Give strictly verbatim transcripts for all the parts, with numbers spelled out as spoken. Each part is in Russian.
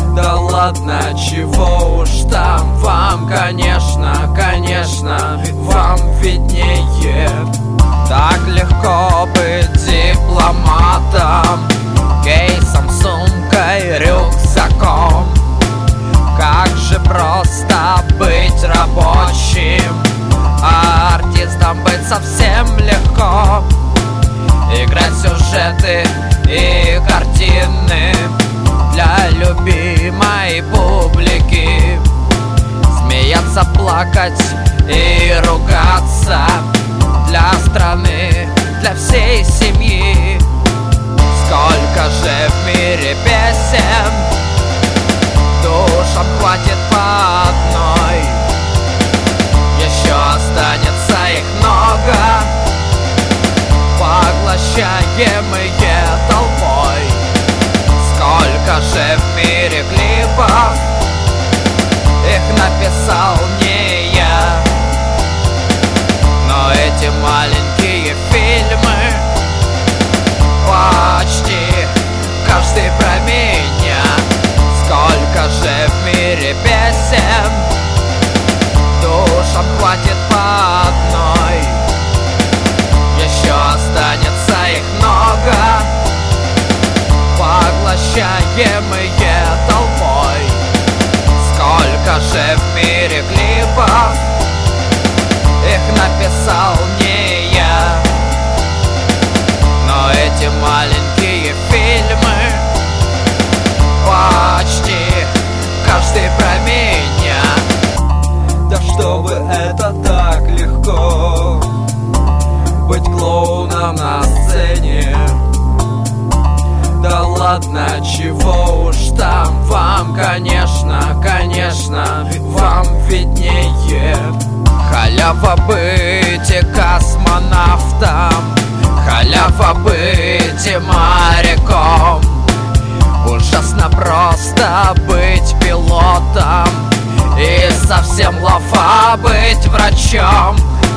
Да ладно, чего уж там, вам, конечно, конечно, вам виднее. Так легко быть дипломатом, кейсом, сумкой, рюкзаком. Как же просто быть рабочим, а артистом быть совсем легко. Играть сюжеты и картины для любимой публики, смеяться, плакать и ругаться для страны, для всей семьи. Сколько же в мире песен, душам хватит по одной. Еще останется их много, поглощаемые толпой. Сколько же в мире клипов, их написал не я. Но эти маленькие фильмы, почти каждый про меня. Сколько же в мире песен, душам хватит по одной. Еще останется их много, поглощаемые толпой. Сколько же в мире клипов, их написал не я. Но эти маленькие фильмы, почти каждый про меня. Да чтобы это так легко быть клоуном на сцене. Да ладно, чего уж там, вам, конечно, конечно, вам виднее. Халява быть космонавтом, халява быть моряком. Ужасно просто быть пилотом и совсем лафа быть врачом.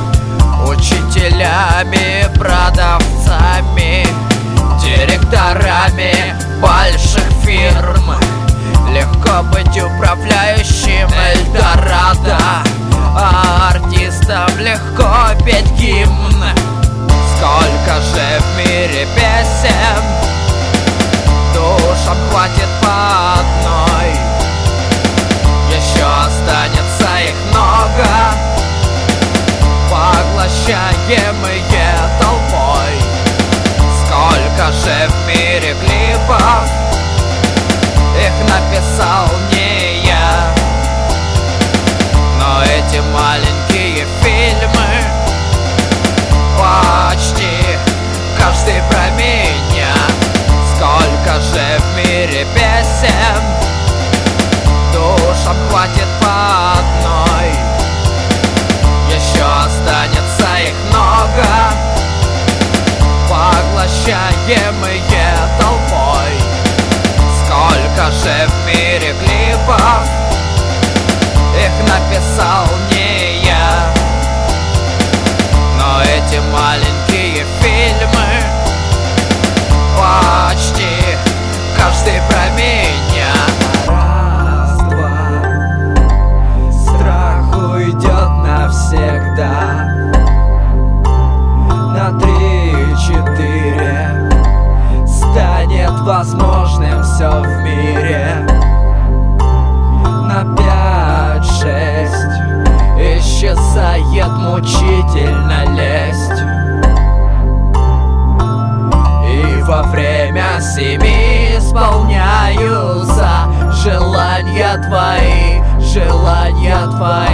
Учителями, продавцами, директорами больших фирм. Легко быть управляющим Эльдорадо, а артистам легко петь гимн. Сколько же в мире песен, душам хватит по одной. Еще останется их много, поглощаемые толпой. Сколько же в мире клипов, их написал не я. Но эти маленькие фильмы, почти каждый про меня. Сколько же в мире песен, душам хватит по одной. Еще останется их много, поглощаемые толпой. Сколько же в мире клипов, их написал не я. Но эти маленькие фильмы, почти каждый про меня. Раз, два, страх уйдет навсегда. На три, четыре, станет возможным все в мире. На пять, шесть, исчезает мучительно лесть. И во время семи исполняются желания твои, желания твои.